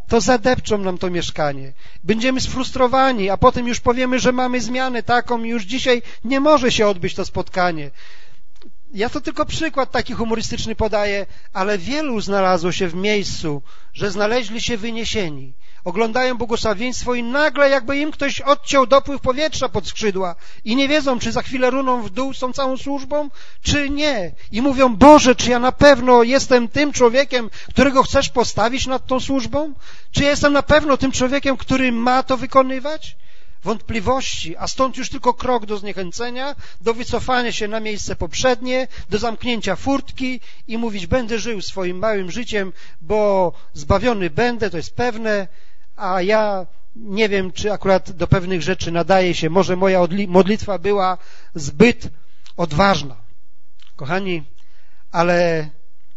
to zadepczą nam to mieszkanie. Będziemy sfrustrowani, a potem już powiemy, że mamy zmianę taką i już dzisiaj nie może się odbyć to spotkanie. Ja to tylko przykład taki humorystyczny podaję, ale wielu znalazło się w miejscu, że znaleźli się wyniesieni. Oglądają błogosławieństwo i nagle jakby im ktoś odciął dopływ powietrza pod skrzydła i nie wiedzą, czy za chwilę runą w dół z tą całą służbą, czy nie. I mówią, Boże, czy ja na pewno jestem tym człowiekiem, którego chcesz postawić nad tą służbą? Czy ja jestem na pewno tym człowiekiem, który ma to wykonywać? Wątpliwości, a stąd już tylko krok do zniechęcenia, do wycofania się na miejsce poprzednie, do zamknięcia furtki i mówić, będę żył swoim małym życiem, bo zbawiony będę, to jest pewne, a ja nie wiem, czy akurat do pewnych rzeczy nadaje się, może moja modlitwa była zbyt odważna. Kochani, ale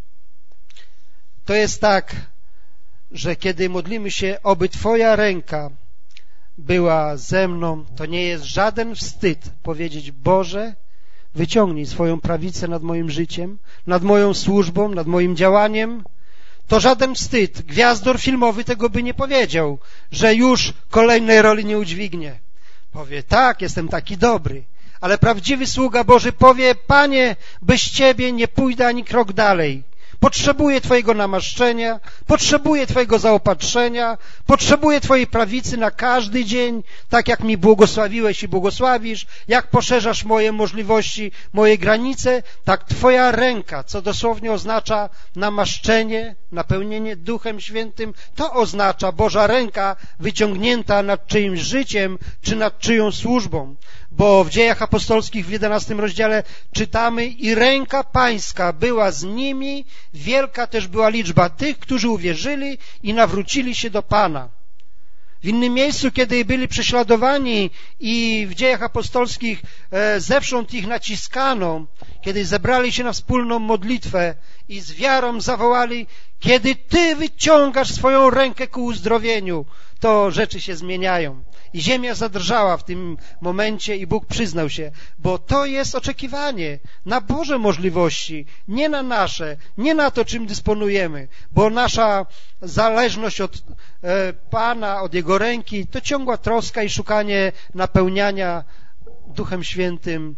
to jest tak, że kiedy modlimy się, oby Twoja ręka była ze mną, to nie jest żaden wstyd powiedzieć, Boże, wyciągnij swoją prawicę nad moim życiem, nad moją służbą, nad moim działaniem. To żaden wstyd. Gwiazdor filmowy tego by nie powiedział, że już kolejnej roli nie udźwignie. Powie, tak, jestem taki dobry. Ale prawdziwy sługa Boży powie, Panie, bez Ciebie nie pójdę ani krok dalej. Potrzebuję Twojego namaszczenia, potrzebuję Twojego zaopatrzenia, potrzebuję Twojej prawicy na każdy dzień, tak jak mi błogosławiłeś i błogosławisz, jak poszerzasz moje możliwości, moje granice, tak Twoja ręka, co dosłownie oznacza namaszczenie, napełnienie Duchem Świętym, to oznacza Boża ręka wyciągnięta nad czyimś życiem, czy nad czyją służbą. Bo w Dziejach Apostolskich w jedenastym rozdziale czytamy i ręka Pańska była z nimi, wielka też była liczba tych, którzy uwierzyli i nawrócili się do Pana. W innym miejscu, kiedy byli prześladowani i w Dziejach Apostolskich e, zewsząd ich naciskano, kiedy zebrali się na wspólną modlitwę i z wiarą zawołali, kiedy Ty wyciągasz swoją rękę ku uzdrowieniu, to rzeczy się zmieniają. I ziemia zadrżała w tym momencie i Bóg przyznał się, bo to jest oczekiwanie na Boże możliwości, nie na nasze, nie na to, czym dysponujemy, bo nasza zależność od e, Pana, od Jego ręki, to ciągła troska i szukanie napełniania Duchem Świętym.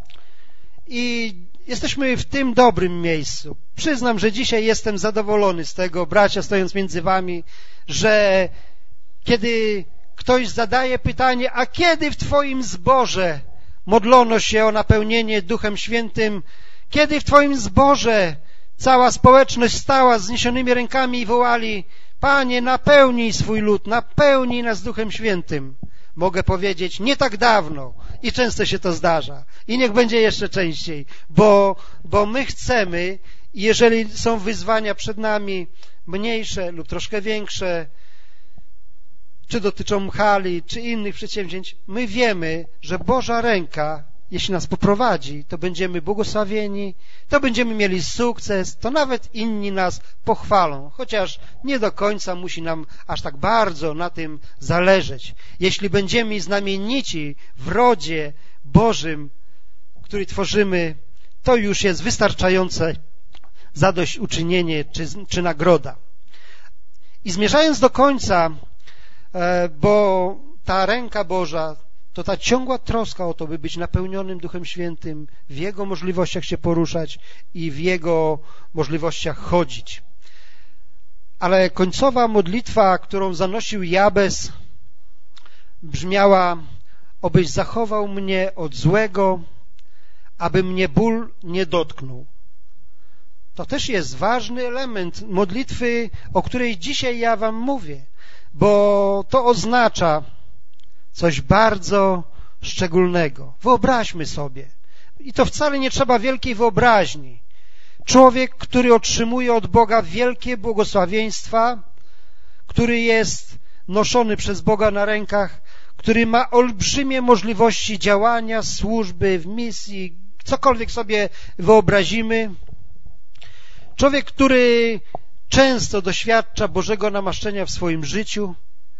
I jesteśmy w tym dobrym miejscu. Przyznam, że dzisiaj jestem zadowolony z tego, bracia, stojąc między wami, że kiedy ktoś zadaje pytanie, a kiedy w Twoim zborze modlono się o napełnienie Duchem Świętym, kiedy w Twoim zborze cała społeczność stała z zniesionymi rękami i wołali, Panie, napełnij swój lud, napełnij nas Duchem Świętym. Mogę powiedzieć, nie tak dawno i często się to zdarza i niech będzie jeszcze częściej, bo, bo my chcemy, jeżeli są wyzwania przed nami mniejsze lub troszkę większe, czy dotyczą hali, czy innych przedsięwzięć, my wiemy, że Boża ręka, jeśli nas poprowadzi, to będziemy błogosławieni, to będziemy mieli sukces, to nawet inni nas pochwalą, chociaż nie do końca musi nam aż tak bardzo na tym zależeć. Jeśli będziemy znamienici w rodzie Bożym, który tworzymy, to już jest wystarczające zadośćuczynienie czy, czy nagroda. I zmierzając do końca, bo ta ręka Boża to ta ciągła troska o to, by być napełnionym Duchem Świętym, w Jego możliwościach się poruszać i w Jego możliwościach chodzić. Ale końcowa modlitwa, którą zanosił Jabez, brzmiała, obyś zachował mnie od złego, aby mnie ból nie dotknął. To też jest ważny element modlitwy, o której dzisiaj ja wam mówię, bo to oznacza coś bardzo szczególnego. Wyobraźmy sobie, i to wcale nie trzeba wielkiej wyobraźni, człowiek, który otrzymuje od Boga wielkie błogosławieństwa, który jest noszony przez Boga na rękach, który ma olbrzymie możliwości działania, służby, w misji, cokolwiek sobie wyobrazimy. Człowiek, który często doświadcza Bożego namaszczenia w swoim życiu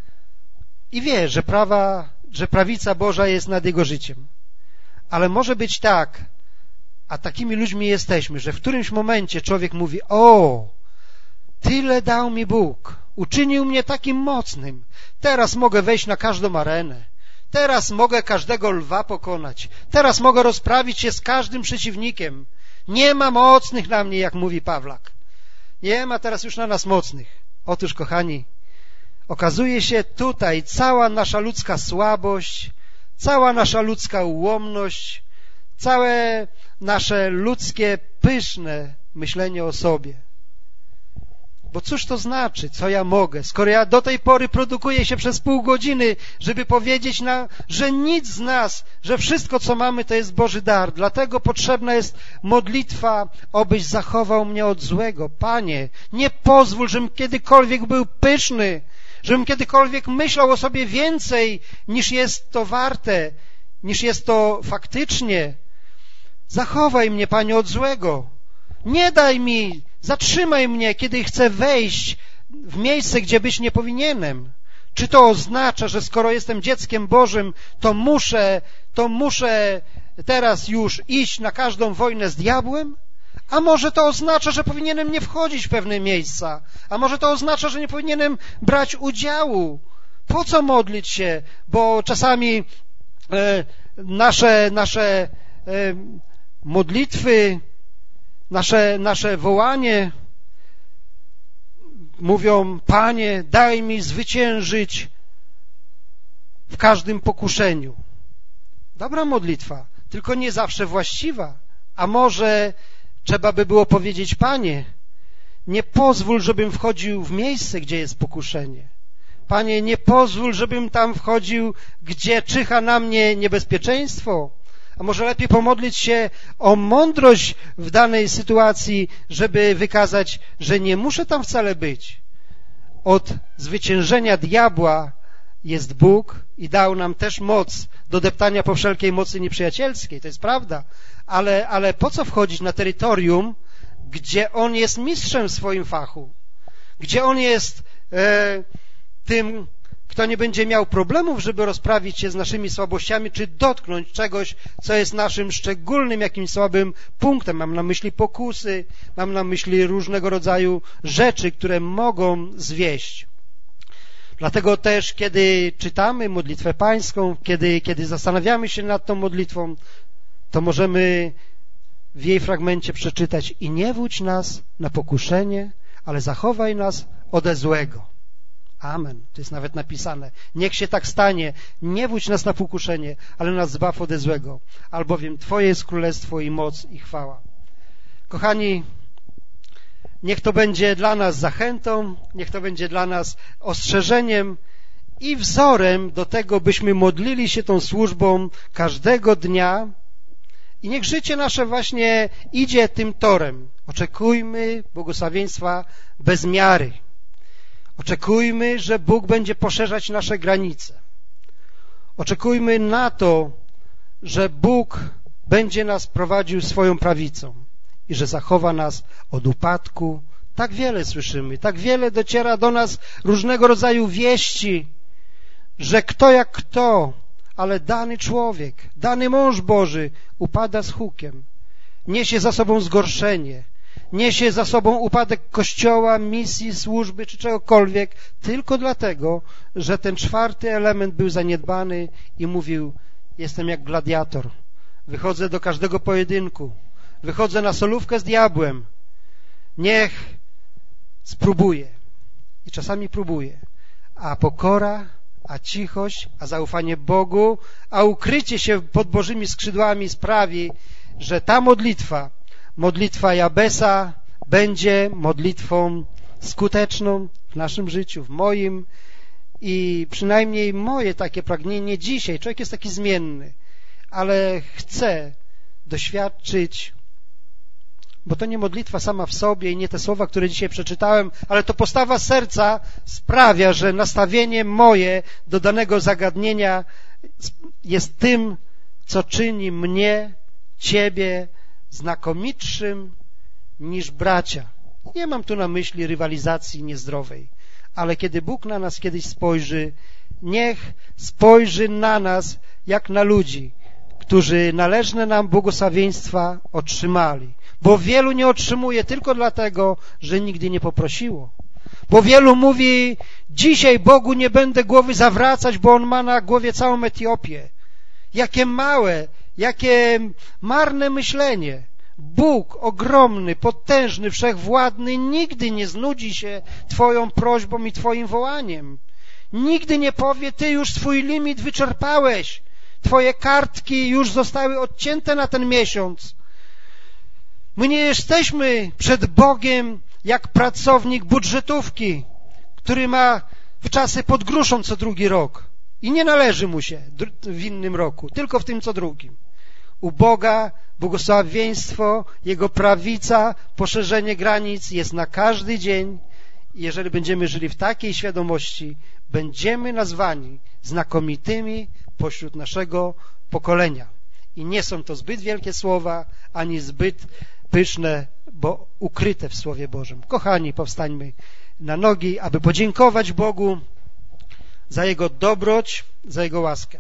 i wie, że prawa, że prawica Boża jest nad jego życiem. Ale może być tak, a takimi ludźmi jesteśmy, że w którymś momencie człowiek mówi, o, tyle dał mi Bóg, uczynił mnie takim mocnym. Teraz mogę wejść na każdą arenę. Teraz mogę każdego lwa pokonać. Teraz mogę rozprawić się z każdym przeciwnikiem. Nie ma mocnych na mnie, jak mówi Pawlak. Nie ma teraz już na nas mocnych. Otóż, kochani, okazuje się tutaj cała nasza ludzka słabość, cała nasza ludzka ułomność, całe nasze ludzkie, pyszne myślenie o sobie. Bo cóż to znaczy, co ja mogę, skoro ja do tej pory produkuję się przez pół godziny, żeby powiedzieć, na, że nic z nas, że wszystko, co mamy, to jest Boży dar. Dlatego potrzebna jest modlitwa, obyś zachował mnie od złego. Panie, nie pozwól, żebym kiedykolwiek był pyszny, żebym kiedykolwiek myślał o sobie więcej, niż jest to warte, niż jest to faktycznie. Zachowaj mnie, Panie, od złego. Nie daj mi, zatrzymaj mnie, kiedy chcę wejść w miejsce, gdzie być nie powinienem. Czy to oznacza, że skoro jestem dzieckiem Bożym, to muszę, to muszę teraz już iść na każdą wojnę z diabłem? A może to oznacza, że powinienem nie wchodzić w pewne miejsca? A może to oznacza, że nie powinienem brać udziału? Po co modlić się? Bo czasami e, nasze, nasze e, modlitwy, nasze, nasze wołanie mówią: Panie, daj mi zwyciężyć w każdym pokuszeniu. Dobra modlitwa, tylko nie zawsze właściwa. A może trzeba by było powiedzieć: Panie, nie pozwól, żebym wchodził w miejsce, gdzie jest pokuszenie. Panie, nie pozwól, żebym tam wchodził, gdzie czyha na mnie niebezpieczeństwo. A może lepiej pomodlić się o mądrość w danej sytuacji, żeby wykazać, że nie muszę tam wcale być. Od zwyciężenia diabła jest Bóg i dał nam też moc do deptania po wszelkiej mocy nieprzyjacielskiej. To jest prawda. Ale, ale po co wchodzić na terytorium, gdzie On jest mistrzem w swoim fachu? Gdzie On jest e, tym, kto nie będzie miał problemów, żeby rozprawić się z naszymi słabościami, czy dotknąć czegoś, co jest naszym szczególnym jakimś słabym punktem. Mam na myśli pokusy, mam na myśli różnego rodzaju rzeczy, które mogą zwieść. Dlatego też, kiedy czytamy modlitwę pańską, kiedy, kiedy zastanawiamy się nad tą modlitwą, to możemy w jej fragmencie przeczytać: i nie wódź nas na pokuszenie, ale zachowaj nas ode złego. Amen. To jest nawet napisane. Niech się tak stanie. Nie wódź nas na pokuszenie, ale nas zbaw ode złego. Albowiem Twoje jest królestwo i moc i chwała. Kochani, niech to będzie dla nas zachętą, niech to będzie dla nas ostrzeżeniem i wzorem do tego, byśmy modlili się tą służbą każdego dnia i niech życie nasze właśnie idzie tym torem. Oczekujmy błogosławieństwa bez miary. Oczekujmy, że Bóg będzie poszerzać nasze granice. Oczekujmy na to, że Bóg będzie nas prowadził swoją prawicą i że zachowa nas od upadku. Tak wiele słyszymy, tak wiele dociera do nas różnego rodzaju wieści, że kto jak kto, ale dany człowiek, dany mąż Boży upada z hukiem. Niesie za sobą zgorszenie, niesie za sobą upadek Kościoła, misji, służby czy czegokolwiek, tylko dlatego, że ten czwarty element był zaniedbany i mówił: jestem jak gladiator, wychodzę do każdego pojedynku, wychodzę na solówkę z diabłem, niech spróbuję. I czasami próbuje, a pokora, a cichość, a zaufanie Bogu, a ukrycie się pod Bożymi skrzydłami sprawi, że ta modlitwa, modlitwa Jabesa będzie modlitwą skuteczną w naszym życiu, w moim i przynajmniej moje takie pragnienie dzisiaj. Człowiek jest taki zmienny, ale chce doświadczyć, bo to nie modlitwa sama w sobie i nie te słowa, które dzisiaj przeczytałem, ale to postawa serca sprawia, że nastawienie moje do danego zagadnienia jest tym, co czyni mnie, Ciebie znakomitszym niż bracia. Nie mam tu na myśli rywalizacji niezdrowej, ale kiedy Bóg na nas kiedyś spojrzy, niech spojrzy na nas jak na ludzi, którzy należne nam błogosławieństwa otrzymali. Bo wielu nie otrzymuje tylko dlatego, że nigdy nie poprosiło. Bo wielu mówi, dzisiaj Bogu nie będę głowy zawracać, bo On ma na głowie całą Etiopię. Jakie małe, jakie marne myślenie. Bóg ogromny, potężny, wszechwładny nigdy nie znudzi się Twoją prośbą i Twoim wołaniem. Nigdy nie powie, Ty już swój limit wyczerpałeś. Twoje kartki już zostały odcięte na ten miesiąc. My nie jesteśmy przed Bogiem jak pracownik budżetówki, który ma w czasy pod gruszą co drugi rok i nie należy mu się w innym roku, tylko w tym co drugim. U Boga błogosławieństwo, Jego prawica, poszerzenie granic jest na każdy dzień. Jeżeli będziemy żyli w takiej świadomości, będziemy nazwani znakomitymi pośród naszego pokolenia. I nie są to zbyt wielkie słowa, ani zbyt pyszne, bo ukryte w Słowie Bożym. Kochani, powstańmy na nogi, aby podziękować Bogu za Jego dobroć, za Jego łaskę.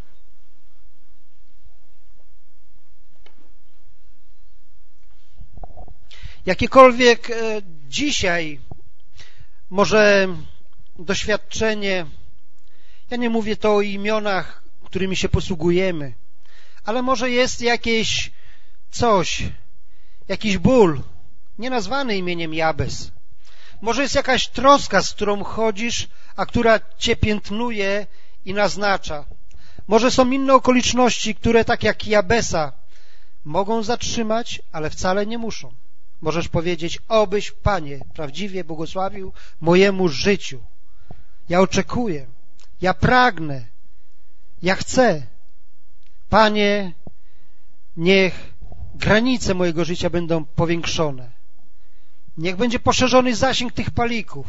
Jakiekolwiek dzisiaj może doświadczenie, ja nie mówię to o imionach, którymi się posługujemy, ale może jest jakieś coś, jakiś ból, nienazwany imieniem Jabez. Może jest jakaś troska, z którą chodzisz, a która cię piętnuje i naznacza. Może są inne okoliczności, które tak jak Jabesa mogą zatrzymać, ale wcale nie muszą. Możesz powiedzieć, obyś, Panie, prawdziwie błogosławił mojemu życiu. Ja oczekuję, ja pragnę, ja chcę. Panie, niech granice mojego życia będą powiększone. Niech będzie poszerzony zasięg tych palików.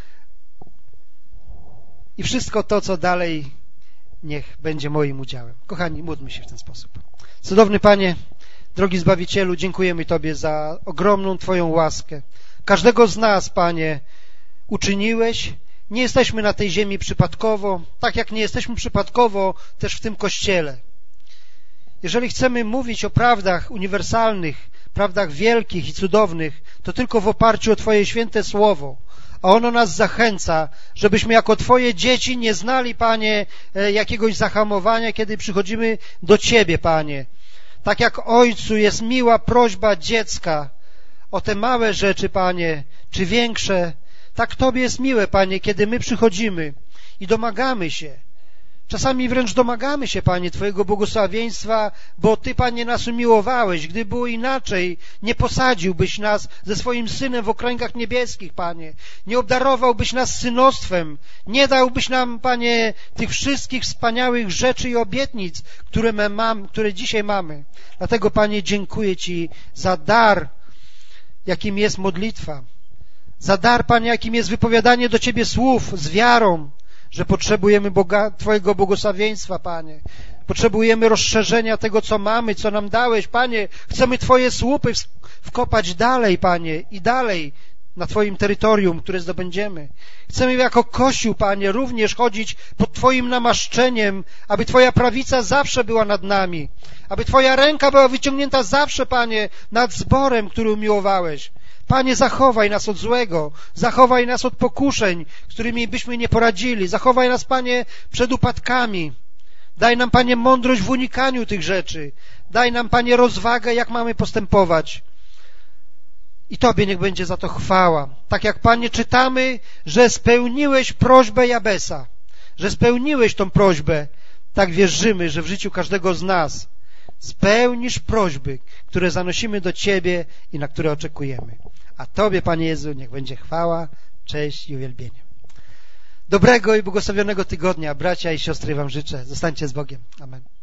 I wszystko to, co dalej, niech będzie moim udziałem. Kochani, módlmy się w ten sposób. Cudowny Panie, drogi Zbawicielu, dziękujemy Tobie za ogromną Twoją łaskę. Każdego z nas, Panie, uczyniłeś. Nie jesteśmy na tej ziemi przypadkowo, tak jak nie jesteśmy przypadkowo też w tym Kościele. Jeżeli chcemy mówić o prawdach uniwersalnych, prawdach wielkich i cudownych, to tylko w oparciu o Twoje święte Słowo. A ono nas zachęca, żebyśmy jako Twoje dzieci nie znali, Panie, jakiegoś zahamowania, kiedy przychodzimy do Ciebie, Panie. Tak jak Ojcu jest miła prośba dziecka o te małe rzeczy, Panie, czy większe, tak Tobie jest miłe, Panie, kiedy my przychodzimy i domagamy się. Czasami wręcz domagamy się, Panie, Twojego błogosławieństwa, bo Ty, Panie, nas umiłowałeś. Gdy było inaczej, nie posadziłbyś nas ze swoim Synem w okręgach niebieskich, Panie. Nie obdarowałbyś nas synostwem. Nie dałbyś nam, Panie, tych wszystkich wspaniałych rzeczy i obietnic, które, my mam, które dzisiaj mamy. Dlatego, Panie, dziękuję Ci za dar, jakim jest modlitwa. Za dar, Panie, jakim jest wypowiadanie do Ciebie słów z wiarą, że potrzebujemy Boga, Twojego błogosławieństwa, Panie. Potrzebujemy rozszerzenia tego, co mamy, co nam dałeś, Panie. Chcemy Twoje słupy wkopać dalej, Panie, i dalej na Twoim terytorium, które zdobędziemy. Chcemy jako Kościół, Panie, również chodzić pod Twoim namaszczeniem, aby Twoja prawica zawsze była nad nami, aby Twoja ręka była wyciągnięta zawsze, Panie, nad zborem, który umiłowałeś. Panie, zachowaj nas od złego, zachowaj nas od pokuszeń, z którymi byśmy nie poradzili, zachowaj nas, Panie, przed upadkami. Daj nam, Panie, mądrość w unikaniu tych rzeczy. Daj nam, Panie, rozwagę, jak mamy postępować. I Tobie niech będzie za to chwała. Tak jak, Panie, czytamy, że spełniłeś prośbę Jabesa, że spełniłeś tą prośbę, tak wierzymy, że w życiu każdego z nas spełnisz prośby, które zanosimy do Ciebie i na które oczekujemy. A Tobie, Panie Jezu, niech będzie chwała, cześć i uwielbienie. Dobrego i błogosławionego tygodnia, bracia i siostry, Wam życzę. Zostańcie z Bogiem. Amen.